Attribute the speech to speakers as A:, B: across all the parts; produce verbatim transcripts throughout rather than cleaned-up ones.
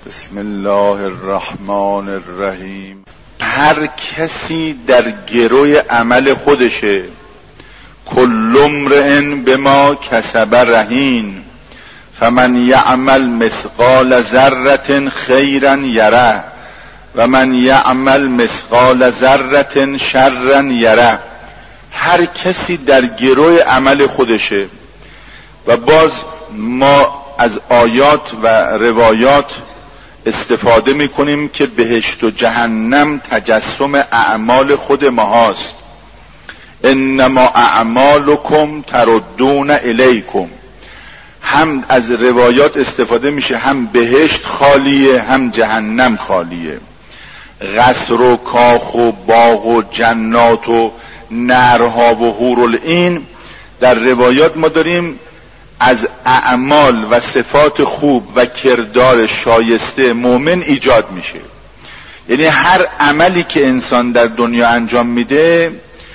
A: بسم الله الرحمن الرحیم. هر کسی در گروی عمل خودشه. کل امرئ بما کسب رهین فمن یعمل مثقال ذره خیرا یره و من یعمل مثقال ذره شرا یره. هر کسی در گروی عمل خودشه. و باز ما از آیات و روایات استفاده میکنیم که بهشت و جهنم تجسم اعمال خود ما هست. انما اعمالکم تردون الیکم. هم از روایات استفاده میشه هم بهشت خالیه هم جهنم خالیه. قصر و کاخ و باغ و جنات و نهرها و حورالعین در روایات ما داریم از اعمال و صفات خوب و کردار شایسته مؤمن ایجاد میشه. یعنی هر عملی که انسان در دنیا انجام میده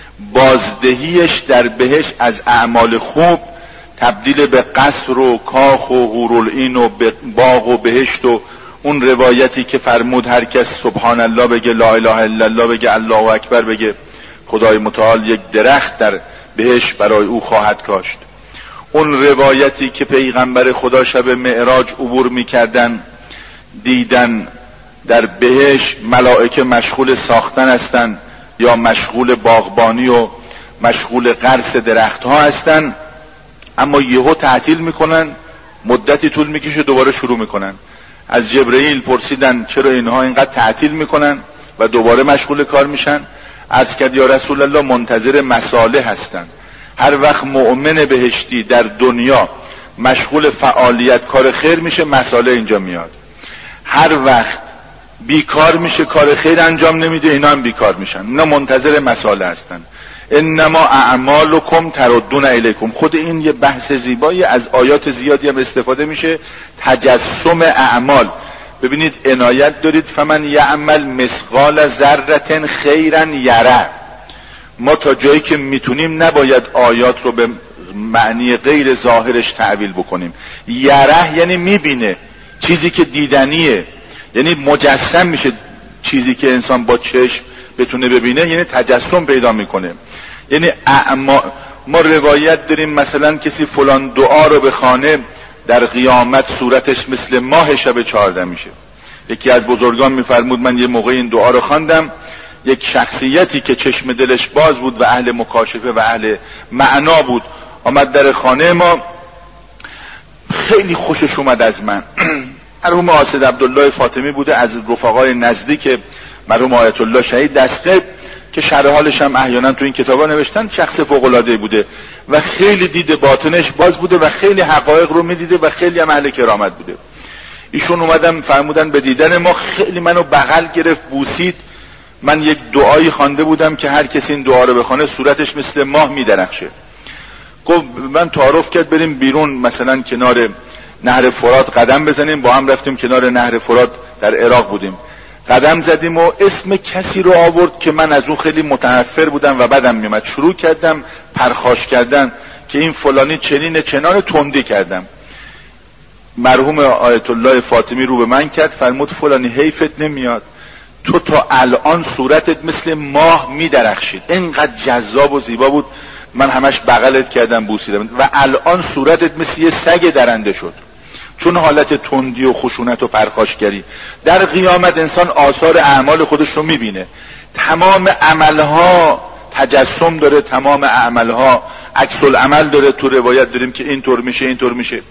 A: بازدهیش در بهشت از اعمال خوب تبدیل به قصر و کاخ و حورالعین و باغ و بهشت و اون روایتی که فرمود هر کس سبحان الله بگه، لا اله الا الله بگه، الله اکبر بگه، خدای متعال یک درخت در بهشت برای او خواهد کاشت. اون روایتی که پیغمبر خدا شب معراج عبور میکردن دیدن در بهشت ملائکه مشغول ساختن هستن یا مشغول باغبانی و مشغول غرس درخت ها هستن، اما یهو تعطیل میکنن، مدتی طول میکشه دوباره شروع میکنن. از جبرئیل پرسیدن چرا اینها اینقدر تعطیل میکنن و دوباره مشغول کار میشن؟ عرض کرد یا رسول الله منتظر مصالح هستن. هر وقت مؤمن بهشتی در دنیا مشغول فعالیت کار خیر میشه مصالح اینجا میاد. هر وقت بیکار میشه کار خیر انجام نمیده اینا هم بیکار میشن. اینا منتظر مصالح هستن. انما اعمالکم تردون الیکم. خود این یه بحث زیبایی از آیات زیادی هم استفاده میشه. تجسم اعمال. ببینید عنایت دارید فمن یعمل مثقال ذره خیرا یره. ما تا جایی که میتونیم نباید آیات رو به معنی غیر ظاهرش تعبیل بکنیم. یره یعنی میبینه، چیزی که دیدنیه، یعنی مجسم میشه چیزی که انسان با چشم بتونه ببینه، یعنی تجسم پیدا میکنه. یعنی اعما ما روایت داریم مثلا کسی فلان دعا رو بخونه در قیامت صورتش مثل ماه شب چهارده میشه. یکی از بزرگان میفرمود من یه موقع این دعا رو خواندم، یک شخصیتی که چشم دلش باز بود و اهل مکاشفه و اهل معنا بود آمد در خانه ما، خیلی خوشش اومد از من. مرحوم حاسد عبدالله فاطمی بوده از رفقای نزدیک مرحوم آیت الله شهید دستقیب که شرح حالش هم احیانا تو این کتابا نوشتن. شخص فوق العاده بوده و خیلی دید باطنش باز بوده و خیلی حقایق رو میدیده و خیلی هم اهل کرامت بوده. ایشون اومدن فرمودن به دیدن ما، خیلی منو بغل گرفت بوسید. من یک دعایی خوانده بودم که هر کسی این دعا رو بخونه صورتش مثل ماه میدرخشه. گفت من تعارف کرد بریم بیرون مثلا کنار نهر فرات قدم بزنیم. با هم رفتیم کنار نهر فرات در عراق بودیم، قدم زدیم و اسم کسی رو آورد که من از اون خیلی متنفر بودم و بدم میومد. شروع کردم پرخاش کردن که این فلانی چنین چنان تندی کردم. مرحوم آیت الله فاطمی رو به من کرد فرمود فلانی حیفت نمیاد، تو تا الان صورتت مثل ماه میدرخشید. اینقدر جذاب و زیبا بود من همش بغلت کردم بوسیدم و الان صورتت مثل یه سگ درنده شد، چون حالت تندی و خشونت و پرخاشگری. در قیامت انسان آثار اعمال خودش رو میبینه. تمام عملها تجسم داره، تمام عملها عکس العمل داره. تو روایت داریم که اینطور میشه اینطور میشه.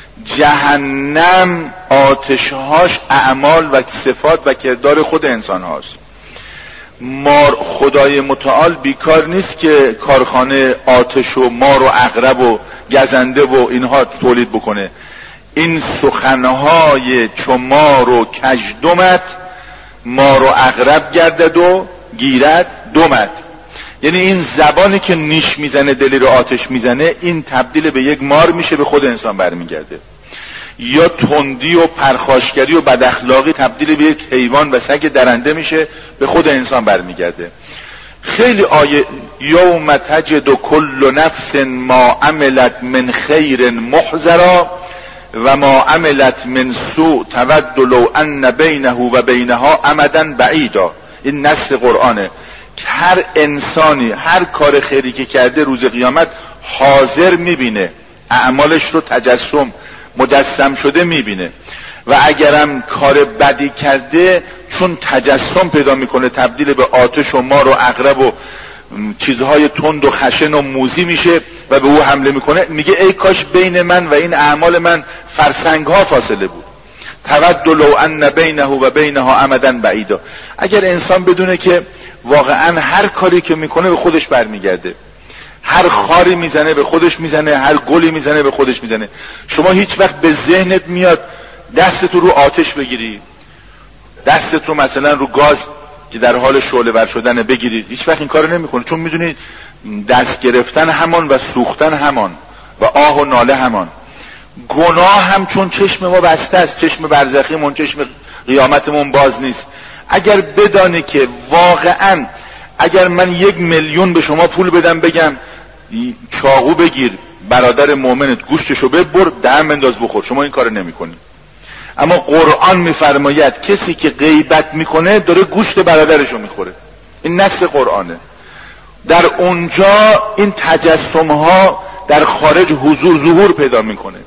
A: جهنم آتشهاش اعمال و صفات و کردار خود انسان هاست. مار خدای متعال بیکار نیست که کارخانه آتش و مار و عقرب و گزنده و اینها تولید بکنه. این سخنهای چو مار و کژدمت مار و عقرب گردد و گیرد دمت. یعنی این زبانی که نیش میزنه دلی رو آتش میزنه این تبدیل به یک مار میشه، به خود انسان برمیگرده. یا تندی و پرخاشگری و بداخلاقی تبدیل به یک حیوان و سگ درنده میشه، به خود انسان برمیگرده. خیلی آیه یوم تجد کل نفس ما عملت من خیر محضرا و ما عملت من سوء تود لو ان بینه و بینها امدا بعیدا. این نص قرآنه که هر انسانی هر کار خیری که کرده روز قیامت حاضر میبینه، اعمالش رو تجسم مجسم شده میبینه، و اگرم کار بدی کرده چون تجسم پیدا میکنه تبدیل به آتش و مار و عقرب و چیزهای تند و خشن و موذی میشه و به او حمله میکنه. میگه ای کاش بین من و این اعمال من فرسنگ ها فاصله بود. تود لو ان بینه و بینها امدا بعیدا. اگر انسان بدونه که واقعا هر کاری که میکنه به خودش برمیگرده، هر خاری میزنه به خودش میزنه، هر گلی میزنه به خودش میزنه. شما هیچ وقت به ذهنت میاد دستت رو آتش بگیری، دستت رو مثلا رو گاز که در حال شعله ور شدن بگیرید؟ هیچ وقت این کارو نمیکنه، چون میدونی دست گرفتن همان و سوختن همان و آه و ناله همان. گناه هم چون چشم ما بسته است، چشم برزخیمون، چشم قیامتمون باز نیست. اگر بدانی که واقعا اگر من یک میلیون به شما پول بدم بگم چاقو بگیر برادر مؤمنت گوشتشو ببر دهن بنداز بخور، شما این کارو نمیکنی. اما قرآن میفرماید کسی که غیبت میکنه داره گوشت برادرشو میخوره. این نص قرآنه. در اونجا این تجسم ها در خارج حضور ظهور پیدا میکنه.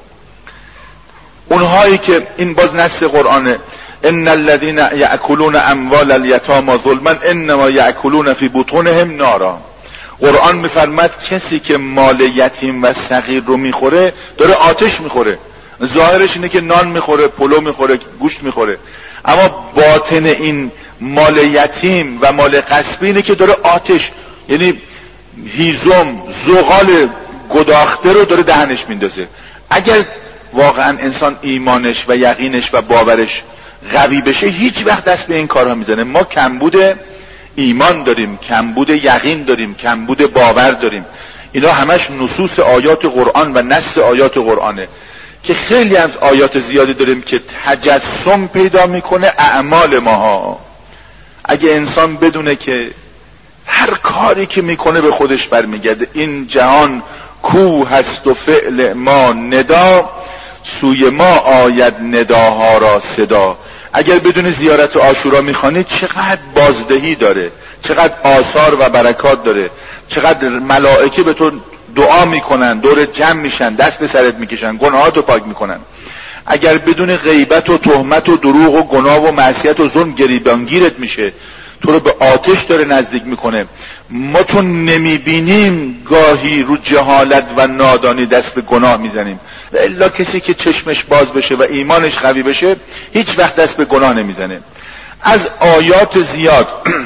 A: اونهایی که این باز نص قرآنه، ان الذين ياكلون اموال اليتامى ظلما انما ياكلون في بطونهم نارا. قرآن میفرماید کسی که مال یتیم و صغیر رو میخوره داره آتش میخوره. ظاهرش اینه که نان میخوره، پلو میخوره، گوشت میخوره، اما باطن این مال یتیم و مال غصبی اینه که داره آتش، یعنی هیزم زغال گداخته رو داره دهنش میندازه. اگر واقعا انسان ایمانش و یقینش و باورش قوی بشه هیچ وقت دست به این کارها میزنه. ما کمبود ایمان داریم، کمبود یقین داریم، کمبود باور داریم. اینا همش نصوص آیات قرآن و نص آیات قرآنه که خیلی از آیات زیادی داریم که تجسم پیدا میکنه اعمال ماها. اگه انسان بدونه که هر کاری که میکنه به خودش برمیگرده، این جهان کو هست و فعل ما ندا، سوی ما آید نداها را صدا. اگر بدون زیارت عاشورا میخوانی چقدر بازدهی داره، چقدر آثار و برکات داره، چقدر ملائکه به تو دعا میکنن، دور جمع میشن، دست به سرت میکشن، گناهاتو پاک میکنن. اگر بدون غیبت و تهمت و دروغ و گناه و معصیت و ظلم گریبانگیرت میشه، تو رو به آتش داره نزدیک میکنه. ما چون نمیبینیم گاهی رو جهالت و نادانی دست به گناه میزنیم، و الا کسی که چشمش باز بشه و ایمانش قوی بشه هیچ وقت دست به گناه نمیزنه. از آیات زیاد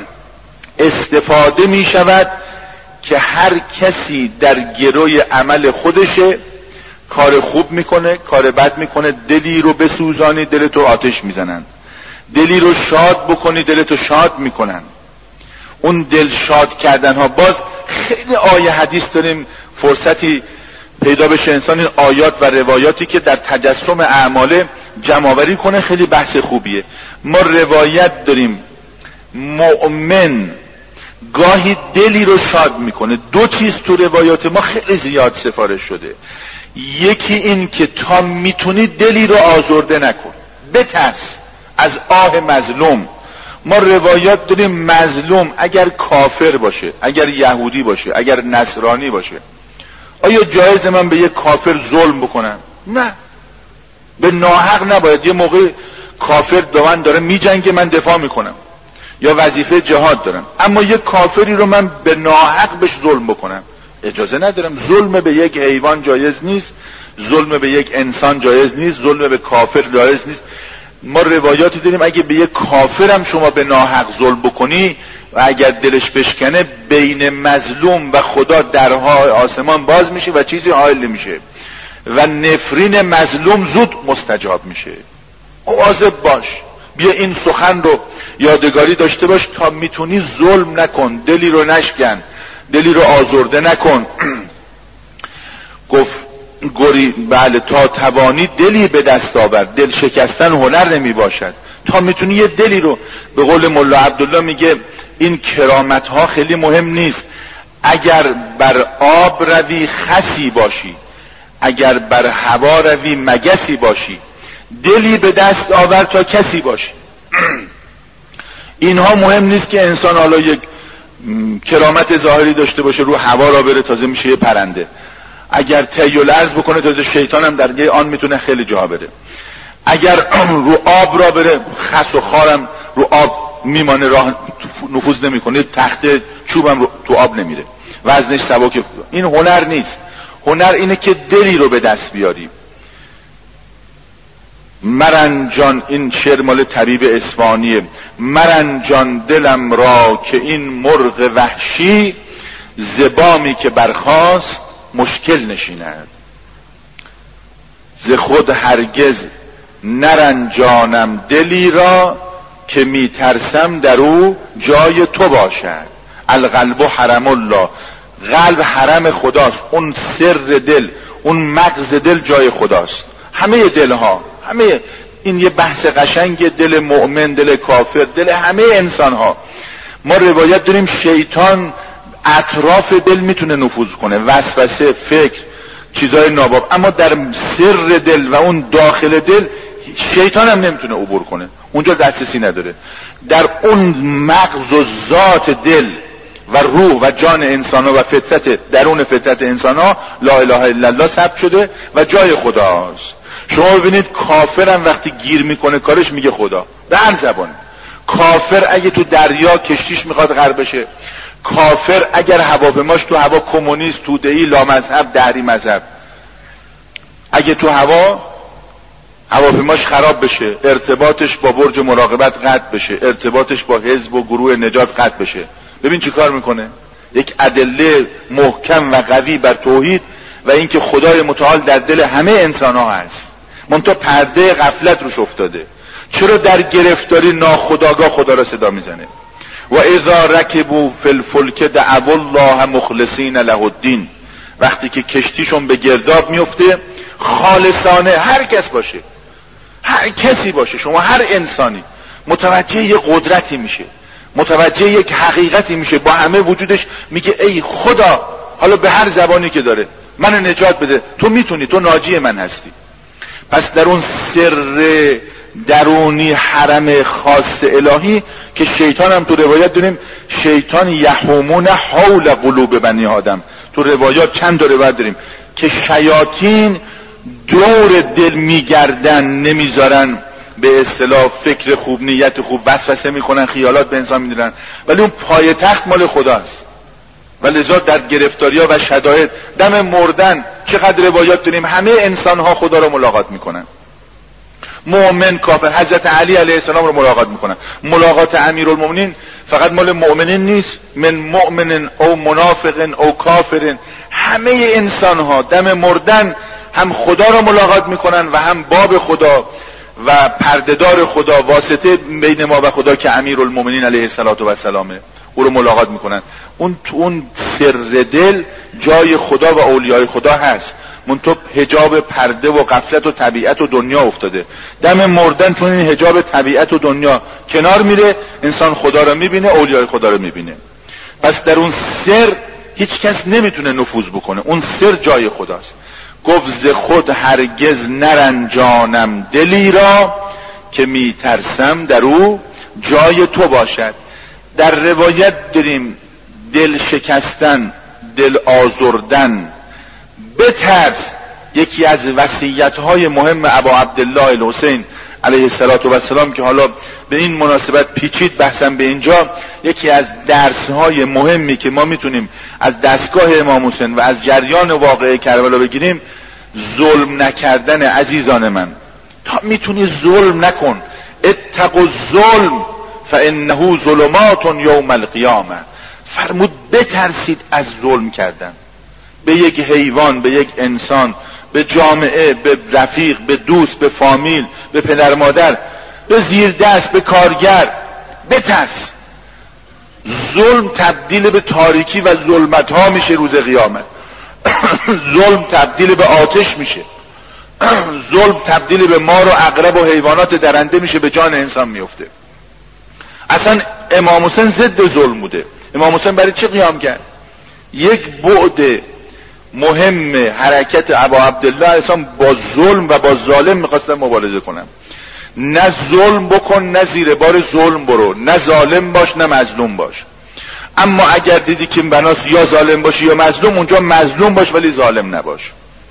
A: استفاده میشود که هر کسی در گروی عمل خودشه، کار خوب میکنه، کار بد میکنه، دلی رو بسوزانی دلتو آتش میزنن، دلی رو شاد بکنی دلتو شاد میکنن. اون دل شاد کردن ها، باز خیلی آیه حدیث داریم، فرصتی پیدا بشه انسان این آیات و روایاتی که در تجسم اعمال جمع‌آوری کنه، خیلی بحث خوبیه. ما روایت داریم مؤمن گاهی دلی رو شاد میکنه. دو چیز تو روایات ما خیلی زیاد سفارش شده. یکی این که تا میتونی دلی رو آزرده نکن، بترس از آه مظلوم. ما روایات داریم مظلوم اگر کافر باشه، اگر یهودی باشه، اگر نصرانی باشه، آیا جایز من به یک کافر ظلم بکنم؟ نه، به ناحق نباید. یه موقع کافر دوان داره میجنگه، من دفاع میکنم یا وظیفه جهاد دارم، اما یک کافری رو من به ناحق بهش ظلم بکنم اجازه ندارم. ظلم به یک حیوان جایز نیست، ظلم به یک انسان جایز نیست، ظلم به کافر جایز نیست. ما روایاتی داریم اگه به یک کافرم شما به ناحق ظلم بکنی و اگر دلش بشکنه، بین مظلوم و خدا درهای آسمان باز میشه و چیزی حائل نمیشه و نفرین مظلوم زود مستجاب میشه. مواظب باش، بیا این سخن رو یادگاری داشته باش، تا میتونی ظلم نکن، دلی رو نشکن، دلی رو آزرده نکن. گفت گوری بله تا توانی دلی به دست آور، دل شکستن هنر نمی باشد. تا میتونی یه دلی رو، به قول ملا عبدالله میگه این کرامت ها خیلی مهم نیست. اگر بر آب روی خسی باشی، اگر بر هوا روی مگسی باشی، دلی به دست آور تا کسی باشی. اینها مهم نیست که انسان حالا یک کرامت ظاهری داشته باشه، رو هوا را بره تازه میشه یه پرنده. اگر طی الارض بکنه تازه شیطان هم در یه آن میتونه خیلی جا بره. اگر رو آب را بره، خس و خارم رو آب میمانه، راه نفوذ نمیکنه، تخت چوبم رو تو آب نمیره، وزنش سبک. این هنر نیست. هنر اینه که دلی رو به دست بیاری. مرنجان، این شعر مال طبیب اصفهانیه، مرنجان دلم را که این مرغ وحشی، زبامی که برخاست مشکل نشیند. ز خود هرگز نرنجانم دلی را، که میترسم در او جای تو باشد. القلب حرم الله، قلب حرم خداست. اون سر دل، اون مغز دل جای خداست. همه دلها، همه این یه بحث قشنگ، دل مؤمن، دل کافر، دل همه انسان ها. ما روایت داریم شیطان اطراف دل میتونه نفوذ کنه، وسوسه، فکر، چیزای ناباب، اما در سر دل و اون داخل دل شیطان هم نمیتونه عبور کنه، اونجا دسترسی نداره. در اون مغز و ذات دل و روح و جان انسان ها و فطرت، درون فطرت انسان ها لا اله الا الله ثبت شده و جای خداست. شما ببینید کافرم وقتی گیر میکنه کارش میگه خدا، به هر زبان. کافر اگه تو دریا کشتیش میخواد غرق بشه، کافر اگر هواپیماش تو هوا کمونیست، توده‌ای، لامذهب، دهری مذهب، اگه تو هوا هواپیماش خراب بشه، ارتباطش با برج مراقبت قطع بشه، ارتباطش با حزب و گروه نجات قطع بشه، ببین چی کار میکنه. یک ادله محکم و قوی بر توحید و اینکه خدای متعال در دل همه انسان ها هست، منتها پرده غفلت روش افتاده. چرا در گرفتاری ناخودآگاه خدا را صدا میزنه؟ و اذا رکبوا فی الفلک دعوا الله مخلصین له الدین. وقتی که کشتیشون به گرداب میفته، خالصانه، هر کس باشه، هر کسی باشه، شما هر انسانی متوجه یک قدرتی میشه، متوجه یک حقیقتی میشه، با همه وجودش میگه ای خدا، حالا به هر زبانی که داره، منو نجات بده، تو میتونی، تو ناجی من هستی. پس در اون سر درونی حرم خاص الهی که شیطان هم تو روایت دونیم شیطان یحومون حول قلوب بنی آدم، تو روایات چند تا روایت داریم که شیاطین دور دل میگردن، نمیذارن به اصطلاح فکر خوب، نیت خوب، وسوسه میکنن، خیالات به انسان میدونن، ولی اون پای تخت مال خداست. و لذا در گرفتاری‌ها و شدائد، دم مردن چقدر روایات داریم همه انسان ها خدا رو ملاقات میکنن، مؤمن، کافر. حضرت علی علیه السلام رو ملاقات میکنن. ملاقات امیرالمومنین فقط مال مؤمنین نیست، من مؤمن او منافق او کافر، همه انسان ها دم مردن هم خدا رو ملاقات میکنن و هم باب خدا و پردهدار خدا، واسطه بین ما و خدا که امیرالمومنین علیه السلام، او رو ملاقات میکنن. اون تو اون سر دل جای خدا و اولیای خدا هست، منتها حجاب پرده و غفلت و طبیعت و دنیا افتاده. دم مردن چون این حجاب طبیعت و دنیا کنار میره، انسان خدا رو میبینه، اولیای خدا رو میبینه. پس در اون سر هیچ کس نمیتونه نفوذ بکنه، اون سر جای خداست. گفت ز خود هرگز نرنجانم دلی را، که میترسم در او جای تو باشد. در روایت داریم دل شکستن، دل آزردن، بترس. یکی از وصیت‌های مهم ابا عبدالله الحسین علیه السلام که حالا به این مناسبت پیچید بحثم به اینجا، یکی از درس‌های مهمی که ما میتونیم از دستگاه امام حسین و از جریان واقعه کربلا بگیریم، ظلم نکردن. عزیزان من، تا میتونی ظلم نکن. اتقوا الظلم فانه ظلمات یوم القیامه. فرمود بترسید از ظلم کردن به یک حیوان، به یک انسان، به جامعه، به رفیق، به دوست، به فامیل، به پدر مادر، به زیر دست، به کارگر. بترس. ظلم تبدیل به تاریکی و ظلمت ها میشه روز قیامت. ظلم تبدیل به آتش میشه. ظلم تبدیل به مار و عقرب و حیوانات درنده میشه، به جان انسان میفته. اصلا امام حسین ضد ظلم بوده. امام حسین برای چه قیام کرد؟ یک بعد مهم حرکت ابا عبدالله السلام با ظلم و با ظالم میخواستن مبارزه کنن. نه ظلم بکن نه زیر بار ظلم برو، نه ظالم باش نه مظلوم باش. اما اگر دیدی که بناس یا ظالم باشی یا مظلوم، اونجا مظلوم باش ولی ظالم نباش.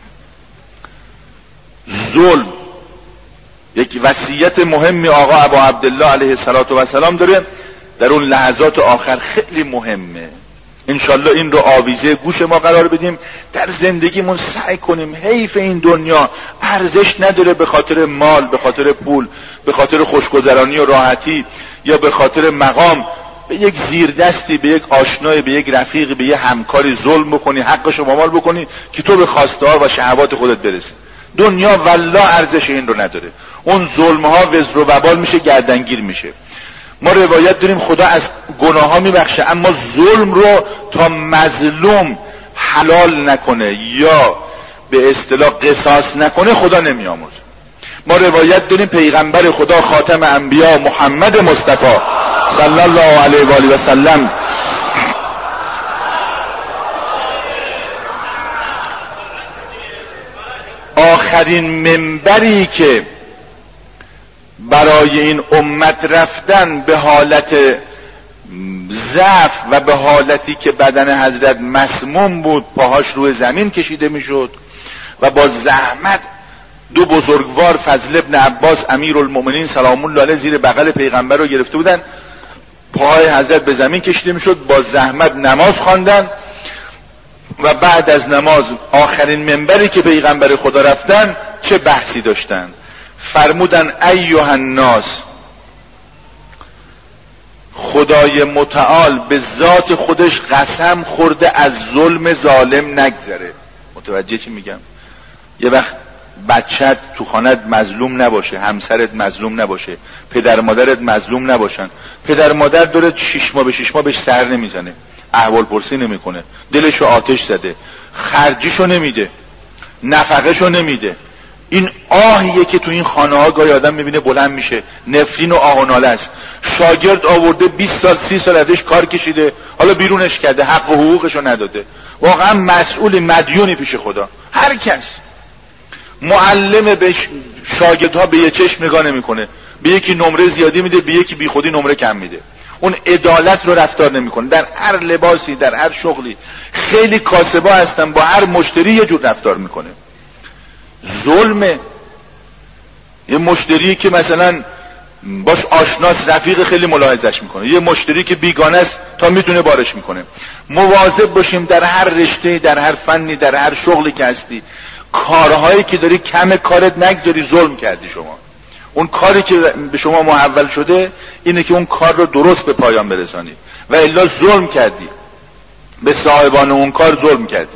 A: ظلم یک وصیت مهمی آقا ابا عبدالله علیه السلام داره در اون لحظات آخر، خیلی مهمه. انشالله این رو آویزه گوش ما قرار بدیم، در زندگیمون سعی کنیم. حیف این دنیا ارزش نداره به خاطر مال، به خاطر پول، به خاطر خوشگذرانی و راحتی، یا به خاطر مقام به یک زیردستی، به یک آشنای، به یک رفیقی، به یک همکاری ظلم بکنی، حقشو مامال بکنی که تو به خواسته ها و شهوات خودت برسی. دنیا والله ارزش این رو نداره. اون ظلم ها وزر و وبال میشه، گردنگیر میشه. ما روایت داریم خدا از گناه ها میبخشه، اما ظلم رو تا مظلوم حلال نکنه یا به اصطلاح قصاص نکنه خدا نمیآمرزه. ما روایت داریم پیغمبر خدا خاتم انبیا محمد مصطفی صلی الله علیه و آله و سلم آخرین منبری که برای این امت رفتن به حالت ضعف و به حالتی که بدن حضرت مسموم بود، پاهاش روی زمین کشیده میشد و با زحمت دو بزرگوار فضل ابن عباس امیرالمؤمنین سلام الله علیه زیر بغل پیغمبر رو گرفته بودن، پاهای حضرت به زمین کشیده میشد، با زحمت نماز خواندن و بعد از نماز آخرین منبری که پیغمبر خدا رفتن چه بحثی داشتن؟ فرمودن ایها الناس، خدای متعال به ذات خودش قسم خورده از ظلم ظالم نگذره. متوجه چی میگم؟ یه وقت بچت تو خانت مظلوم نباشه، همسرت مظلوم نباشه، پدر مادرت مظلوم نباشن. پدر مادر داره شش ماه به شش ماه بهش سر نمیزنه، احوال پرسی نمیکنه، دلشو آتش زده، خرجیشو نمیده، نفقهشو نمیده. این آهیه که تو این خانه ها گاهی آدم میبینه بلند میشه، نفرین و آه و ناله است. شاگرد آورده بیست سال سی سال ازش کار کشیده، حالا بیرونش کرده، حق و حقوقشو نداده. واقعا مسئول مدیونی پیش خدا. هر کس معلم به شاگردها به یه چشم نگاه نمیکنه، به یکی نمره زیادی میده، به یکی بی خودی نمره کم میده. اون عدالت رو رفتار نمیکنه. در هر لباسی، در هر شغلی خیلی کاسبا هستن، با هر مشتری یه جور رفتار میکنه. ظلمه. یه مشتری که مثلا باش آشناس، رفیق، خیلی ملاحظش میکنه. یه مشتری که بیگانه است تا میتونه بارش میکنه. مواظب باشیم در هر رشته، در هر فنی، در هر شغلی که هستی، کارهایی که داری کم کارت نگذاری. ظلم کردی شما. اون کاری که به شما محول شده اینه که اون کار رو درست به پایان برسانی، و الا ظلم کردی، به صاحبان اون کار ظلم کردی.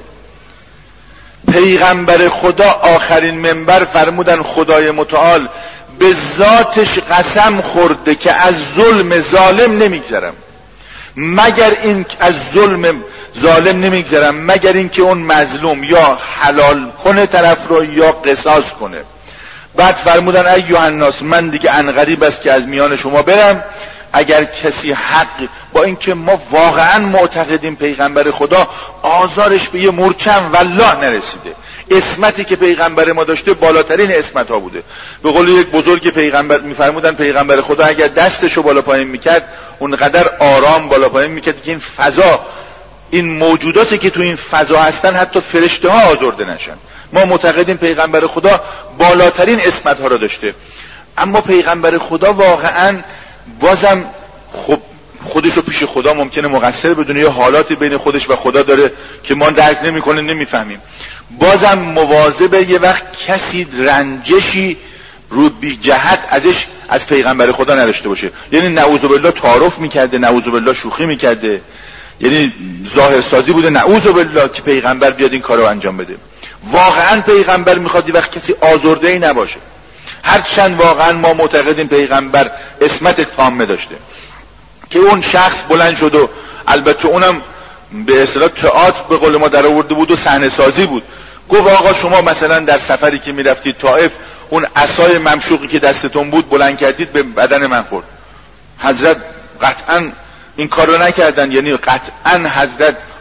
A: پیغمبر خدا آخرین منبر فرمودن خدای متعال به ذاتش قسم خورده که از ظلم ظالم نمیگذرم، مگر این از ظلم ظالم نمیگذرم مگر این که اون مظلوم یا حلال کنه طرف رو یا قصاص کنه. بعد فرمودن ایها الناس، من دیگه انقریب است که از میان شما برم. اگر کسی حق، با اینکه ما واقعا معتقدیم پیغمبر خدا آزارش به یه مورچم والله نرسیده، اسمتی که پیغمبر ما داشته بالاترین اسمت ها بوده. به قول یک بزرگ پیغمبر میفرمودن پیغمبر خدا اگر دستشو بالا پایین میکرد اونقدر آرام بالا پایین میکرد که این فضا، این موجوداتی که تو این فضا هستن حتی فرشته ها آزرده نشن. ما معتقدیم پیغمبر خدا بالاترین اسمت ها رو داشته، اما پیغمبر خدا واقعا بازم خب خودشو پیش خدا ممکنه مقصر بدونه، یه حالاتی بین خودش و خدا داره که ما درک نمیکنه، نمیفهمیم. بازم مواظب یه وقت کسی رنجشی رو بی جهت ازش از پیغمبر خدا نداشته باشه. یعنی نعوذ بالله تعارف میکرده، نعوذ بالله شوخی میکرده، یعنی ظاهر سازی بوده، نعوذ بالله که پیغمبر بیاد این کارو انجام بده. واقعا پیغمبر میخواد یه وقت کسی آزرده ای نباشه. هرچند واقعا ما معتقدیم پیغمبر اسمت تامه داشته، که اون شخص بلند شد و البته اونم به اصطلاح تئاتر به قول ما در آورده بود و صحنه سازی بود. گفت آقا شما مثلا در سفری که میرفتید طائف، اون عصای ممشوقی که دستتون بود بلند کردید به بدن من خورد. حضرت قطعا این کار رو نکردن، یعنی قطعا حضرت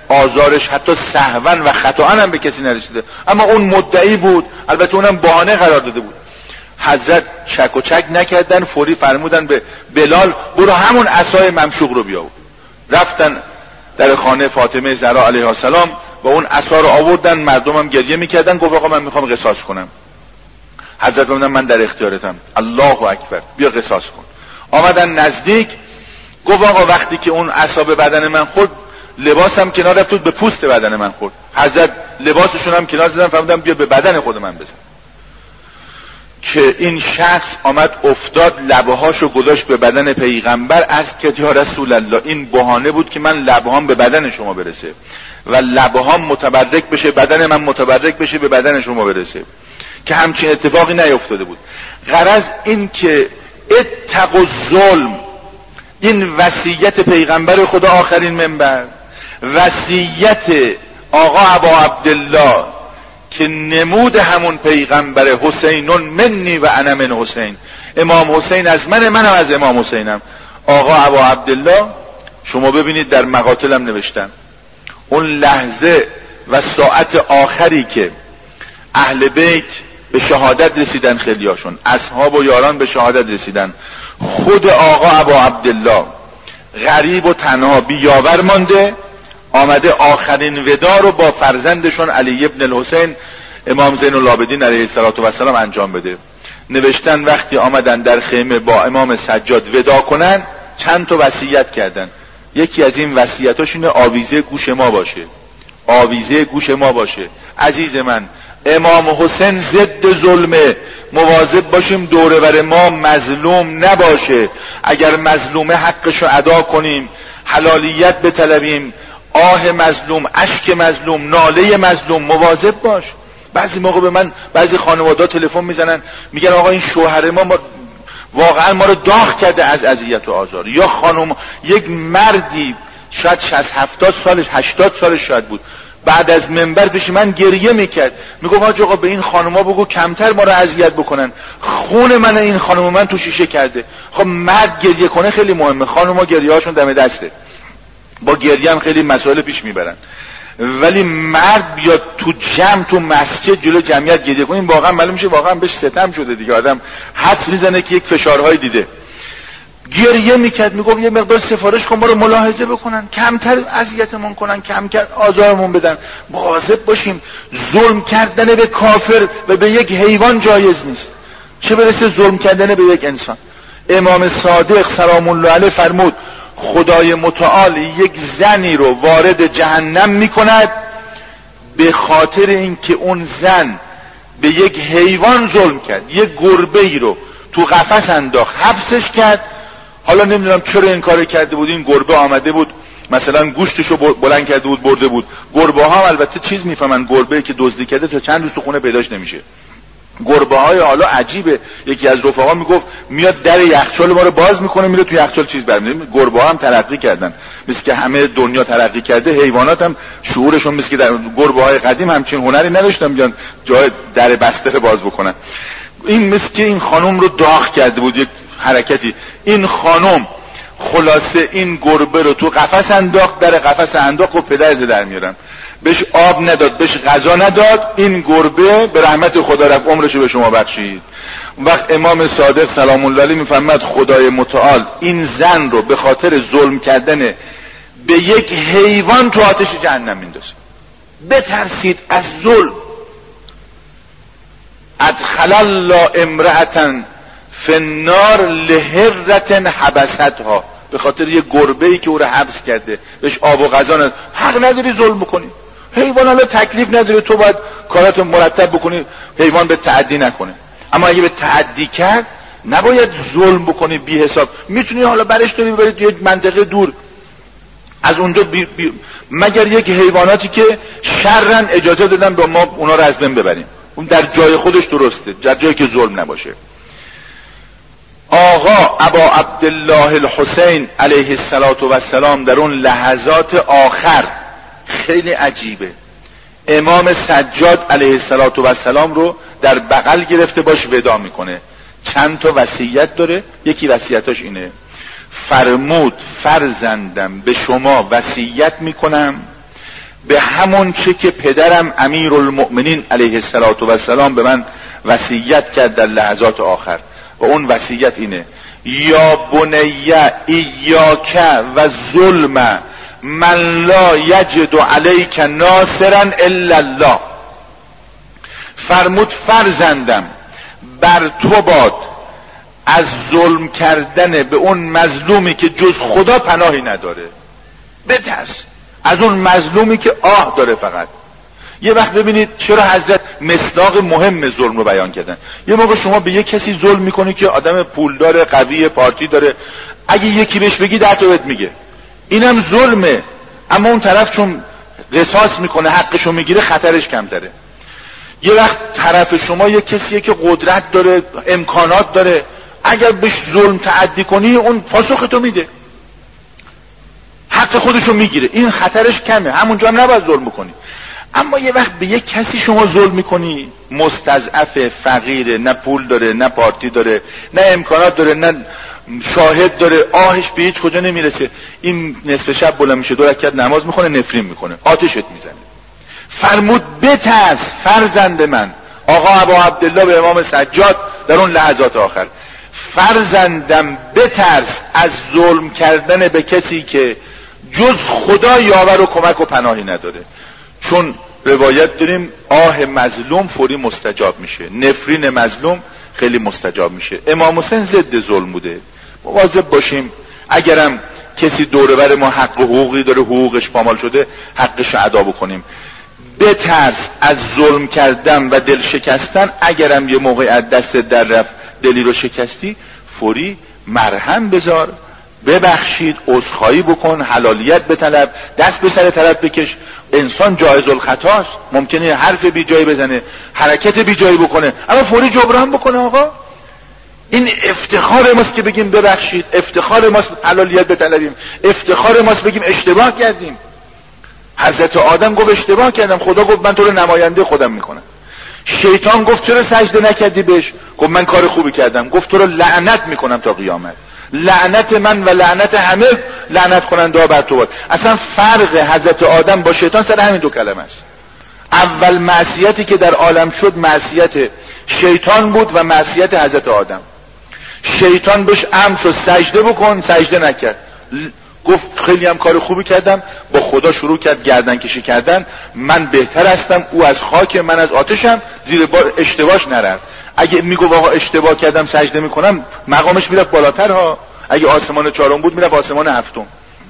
A: آزارش حتی سهوا و خطا هم به کسی نرسیده، اما اون مدعی بود، البته اونم بهانه قرار داده بود. حضرت چک و چک نکردن، فوری فرمودن به بلال برو همون عصای ممشوق رو بیاور. رفتن در خانه فاطمه زهرا علیها السلام و اون عصا رو آوردن. مردم هم گریه میکردن. گفت آقا من میخوام قصاص کنم. حضرت فرمودن من در اختیارتم. الله اکبر، بیا قصاص کن. آمدن نزدیک. گفت آقا وقتی که اون عصا به بدن من خورد لباسم کنار رفت به پوست بدن من خورد. حضرت لباسشون هم کنار زدن، فرمودن بیا به بدن خود من بزن. که این شخص آمد افتاد، لبهاشو گذاشت به بدن پیغمبر، عرض کرد یا رسول الله این بهانه بود که من لبهام به بدن شما برسه و لبهام متبرک بشه، بدن من متبرک بشه به بدن شما برسه، که همچین اتفاقی نیفتاده بود. غرض این که اتقوا الظلم، این وصیت پیغمبر خدا آخرین منبر، وصیت آقا ابا عبدالله که نمود همون پیغمبر، حسینون منی و انا من حسین، امام حسین از من، منم از امام حسینم. آقا ابا عبدالله شما ببینید در مقاتلم نوشتن اون لحظه و ساعت آخری که اهل بیت به شهادت رسیدن، خیلیاشون اصحاب و یاران به شهادت رسیدن، خود آقا ابا عبدالله غریب و تنها بیاور مانده، آمده آخرین ودا رو با فرزندشون علی ابن الحسین امام زین العابدین علیه السلام انجام بده. نوشتن وقتی آمدن در خیمه با امام سجاد ودا کنن چند تا وصیت کردن. یکی از این وصیتاش اینه آویزه گوش ما باشه، آویزه گوش ما باشه. عزیز من، امام حسین ضد ظلمه، مواظب باشیم دوره بر ما مظلوم نباشه. اگر مظلومه حقشو ادا کنیم، حلالیت بطلبیم، آه مظلوم، اشک مظلوم، ناله مظلوم، مواظب باش. بعضی موقع به من بعضی خانواده تلفن میزنن میگن آقا این شوهر ما, ما واقعا ما رو داغ کرده از اذیت و آزار. یا خانم، یک مردی شاید شصت هفتاد سالش، هشتاد سالش شاید بود، بعد از منبر پیش من گریه میکرد، میگفت حاج آقا به این خانوما بگو کمتر ما رو اذیت بکنن، خون من این خانم من تو شیشه کرده. خب مرد گریه کنه خیلی مهمه، خانوما گریه هاشون دم دسته، با گریه هم خیلی مسائل پیش میبرن، ولی مرد بیاد تو جمع تو مسجد جلو جمعیت گریه کنه واقعا معلوم میشه واقعا بهش ستم شده دیگه. آدم حدس میزنه که یک فشارهای دیده. گریه میکرد، میگفت یه مقدار سفارش کن ما رو ملاحظه بکنن، کمتر اذیتمون کنن، کمتر آزارمون بدن. مواظب باشیم، ظلم کردن به کافر و به یک حیوان جایز نیست، چه برسه ظلم کردن به یک انسان. امام صادق سلام الله علیه فرمود خدای متعال یک زنی رو وارد جهنم میکند به خاطر اینکه اون زن به یک حیوان ظلم کرد، یک گربه ای رو تو قفس انداخت، حبسش کرد. حالا نمیدونم چرا این کار کرده بود، این گربه آمده بود مثلا گوشتشو بلند کرده بود برده بود. گربه ها هم البته چیز میفهمن، گربه که دزدی کرده تا چند روز تو خونه پیداش نمیشه. گربه های حالا عجیبه، یکی از رفقا میگفت میاد در یخچال ما رو باز میکنه میره تو یخچال چیز برمی‌داره. گربه ها هم ترقی کردن، مثل که همه دنیا ترقی کرده، حیوانات هم شعورشون مثل که در گربه های قدیم همچین هنری نداشتن بیان جای در بسته رو باز بکنن. این مثل که این خانم رو داغ کرده بود یک حرکتی. این خانم خلاصه این گربه رو تو قفس انداخت، در قفس انداخت و پدرت در میارن، بهش آب نداد، بهش غذا نداد. این گربه به رحمت خدا رفت، عمرشو به شما بخشید. وقت امام صادق سلام الله علیه میفرماد خدای متعال این زن رو به خاطر ظلم کردن به یک حیوان تو آتش جهنم میندازه. بترسید از ظلم. ادخل الله امرأة فی النار لهرة حبستها، به خاطر یه گربه‌ای که او رو حبس کرده، بهش آب و غذا نداد. حق نداری ظلم بکنی، حیوان حالا تکلیف نداره، تو باید کاراتو مرتب بکنی، حیوان به تعدی نکنه. اما اگه به تعدی کرد نباید ظلم بکنی بی حساب. میتونی حالا برش داری ببرید یک منطقه دور از اونجا بی بی مگر یک حیواناتی که شرن اجازه دادن به ما اونا رو از بین ببریم، اون در جای خودش درسته، در جایی که ظلم نباشه. آقا ابا عبدالله الحسین علیه السلام در اون لحظات آخر خیلی عجیبه، امام سجاد علیه السلام رو در بغل گرفته باش ودا میکنه. چند تا وصیت داره، یکی وصیتاش اینه، فرمود فرزندم به شما وصیت میکنم به همون چه که پدرم امیرالمؤمنین علیه الصلاه و السلام به من وصیت کرد در لحظات آخر، و اون وصیت اینه: یا بنی ایاک و ظلم من لا یجد علیک ناصرا الا الله. فرمود فرزندم بر تو باد از ظلم کردن به اون مظلومی که جز خدا پناهی نداره. بترس از اون مظلومی که آه داره فقط. یه وقت ببینید چرا حضرت مصداق مهم ظلم رو بیان کردن. یه موقع شما به یه کسی ظلم میکنی که آدم پول داره، قوی، پارتی داره، اگه یکی بهش بگی ده تا بهت میگه، اینم ظلمه، اما اون طرف چون قصاص میکنه حقشو میگیره خطرش کمتره. یه وقت طرف شما یه کسیه که قدرت داره، امکانات داره، اگر بهش ظلم تعدی کنی اون پاسختو میده، حق خودشو میگیره، این خطرش کمه، همونجا هم نباید ظلم بکنی. اما یه وقت به یه کسی شما ظلم میکنی، مستضعف، فقیره، نه پول داره، نه پارتی داره، نه امکانات داره، نه شاهد داره، آهش به هیچ کجا نمیرسه، این نصف شب بلند میشه دو رکعت نماز میخونه، نفرین میکنه، آتشت میزنه. فرمود بترس فرزند من. آقا ابا عبدالله به امام سجاد در اون لحظات آخر: فرزندم بترس از ظلم کردن به کسی که جز خدا یاور و کمک و پناهی نداره. چون روایت داریم آه مظلوم فوری مستجاب میشه، نفرین مظلوم خیلی مستجاب میشه. امام حسین ضد ظلم بوده. مواظب باشیم اگرم کسی دوره بر ما حق و حقوقی داره، حقوقش پامال شده، حقش رو ادا بکنیم. بترس از ظلم کردن و دل شکستن. اگرم یه موقع از دست در رفت دلی رو شکستی، فوری مرهم بذار، ببخشید، عذرخواهی بکن، حلالیت بطلب، دست به سر طرف بکش. انسان جایز الخطاست، ممکنه حرف بی جایی بزنه، حرکت بی جایی بکنه، اما فوری جبران بکنه. آقا این افتخار ماست که بگیم ببخشید، افتخار ماست حلالیت بطلبیم، افتخار ماست بگیم اشتباه کردیم. حضرت آدم گفت اشتباه کردم، خدا گفت من تو رو نماینده خودم میکنم. شیطان گفت چرا سجده نکردی بهش؟ گفت من کار خوبی کردم. گفت تو رو لعنت میکنم تا قیامت. لعنت من و لعنت همه لعنت کننده ها بر تو باد. اصلا فرق حضرت آدم با شیطان سر همین دو کلمه است. اول معصیتی که در عالم شد معصیت شیطان بود و معصیت حضرت آدم. شیطان بهش امر شد سجده بکن، سجده نکرد. گفت خیلی هم کار خوبی کردم. با خدا شروع کرد گردن کشی کردن. من بهتر هستم، او از خاک، من از آتشم، زیر بار اشتباهش نرفت. اگه میگو آقا اشتباه کردم سجده میکنم، مقامش میرفت بالاتر ها. اگه آسمان چهارم بود میرفت آسمان هفتم.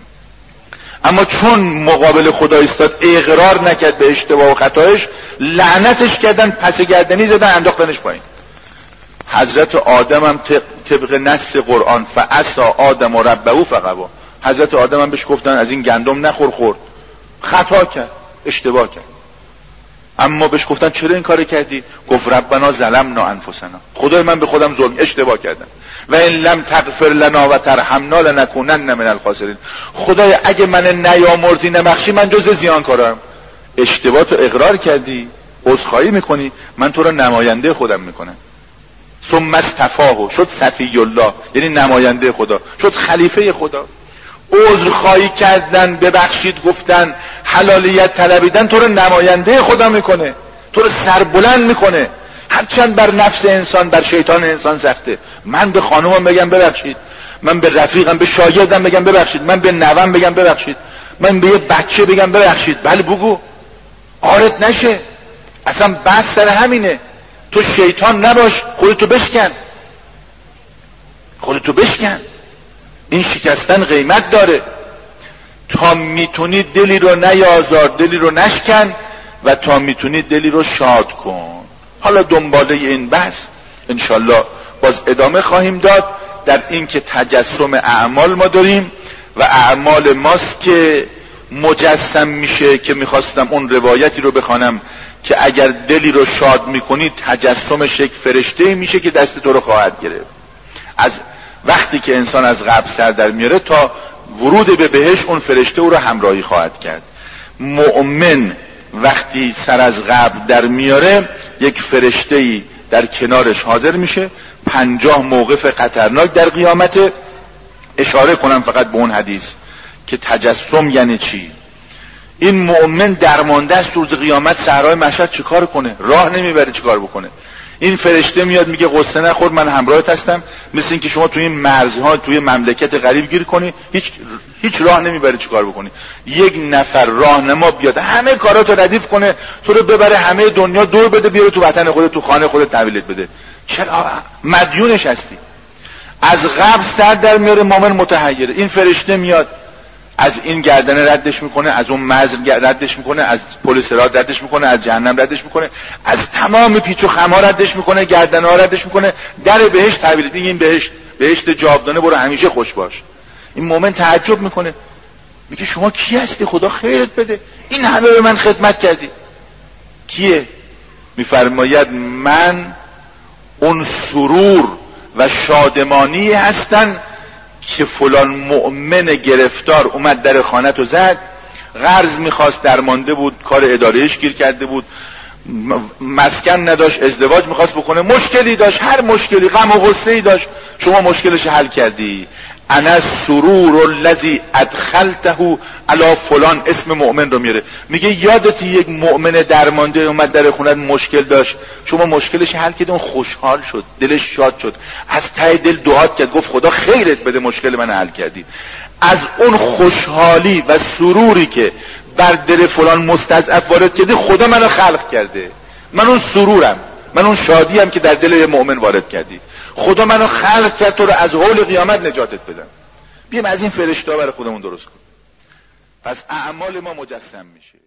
A: اما چون مقابل خدا ایستاد، اقرار نکرد به اشتباه و خطایش، لعنتش کردن، پس گردنی زدن، انداختنش پایین. حضرت آدم هم طبق نص قرآن فعصی آدم و ربه فغوا، حضرت آدم هم بهش گفتن از این گندم نخور، خورد، خطا کرد، اشتباه کرد. اما بهش گفتن چرا این کار کردی؟ گفت ربنا ظلمنا انفسنا، خدای من به خودم ظلم، اشتباه کردم. و این لم تغفر لنا و ترحمنا لنکونن من الخاسرین، خدای اگه من نیامرزی نبخشی من جز زیانکارم. اشتباه تو اقرار کردی، عذرخواهی میکنی، من تو رو نماینده خودم میکنم. ثم اصطفاه، شد صفی الله، یعنی نماینده خدا، شد خلیفه خدا. عذرخواهی کردن، ببخشید گفتن، حلالیت طلبیدن تو رو نماینده خدا میکنه، تو رو سربلند میکنه. هرچند بر نفس انسان، بر شیطان انسان سخته. من به خانومم بگم ببخشید، من به رفیقم، به شاگردم بگم ببخشید، من به نوام بگم ببخشید، من به یه بچه بگم ببخشید. بله بگو، عارت نشه، اصلا بس سر همینه. تو شیطان نباش، خودتو بشکن، خودتو بشکن. این شکستن قیمت داره. تا میتونی دلی رو نیازار، دلی رو نشکن، و تا میتونی دلی رو شاد کن. حالا دنباله این بحث انشالله باز ادامه خواهیم داد در این که تجسم اعمال ما داریم و اعمال ماست که مجسم میشه، که میخواستم اون روایتی رو بخوانم که اگر دلی رو شاد میکنی تجسمش یک فرشته میشه که دست تو رو خواهد گرفت. از وقتی که انسان از قبر سر در میاره تا ورود به بهشت اون فرشته او رو همراهی خواهد کرد. مؤمن وقتی سر از قبر در میاره یک فرشته‌ای در کنارش حاضر میشه. پنجاه موقف خطرناک در قیامت. اشاره کنم فقط به اون حدیث که تجسم یعنی چی. این مؤمن درمانده است روز قیامت صحرای محشر چیکار کنه؟ راه نمیبره چیکار بکنه. این فرشته میاد میگه قصه نخور من همراهت هستم، مثل اینکه شما توی این مرزها توی مملکت غریب گیر کنی، هیچ هیچ راه نمیبره چیکار بکنی. یک نفر راهنما بیاد همه کاراتو ردیف کنه، تو رو ببره همه دنیا دور بده، بیاره تو وطن خودت، تو خانه خودت تحویلت بده. چرا مدیونش هستی؟ از قبل سر در میاره مؤمن متحیره. این فرشته میاد از این گردنه ردش میکنه، از اون مزر ردش میکنه، از پل صراط ردش میکنه، از جهنم ردش میکنه، از تمام پیچ و خم ها ردش میکنه، گردنه ها ردش میکنه، در بهشت تحویل میده. این بهشت بهشت جاودانه، برو همیشه خوش باش. این مؤمن تعجب میکنه، میگه شما کی هستی؟ خدا خیرت بده، این همه به من خدمت کردی. کیه؟ میفرماید من اون سرور و شادمانی هستن که فلان مؤمن گرفتار اومد در خانه‌تو زد، قرض میخواست درمانده بود، کار اداریش گیر کرده بود، مسکن نداشت، ازدواج میخواست بکنه، مشکلی داشت، هر مشکلی، غم و غصه‌ای داشت، شما مشکلش حل کردی. انا السرور الذی ادخلته علی فلان، اسم مؤمن رو میاره، میگه یادتی یک مؤمن درمانده اومد در خونت مشکل داشت، شما مشکلش حل کردی، اون خوشحال شد، دلش شاد شد، از ته دل دعات کرد، گفت خدا خیرت بده مشکل من حل کردی. از اون خوشحالی و سروری که بر دل فلان مستضعف وارد کردی، خدا منو خلق کرده. من اون سرورم، من اون شادیم که در دل مؤمن وارد کردی. خدا منو خلق کرد تو رو از حول قیامت نجاتت بدم. بیام از این فرشته برای خودمون درست کن، پس اعمال ما مجسم میشه.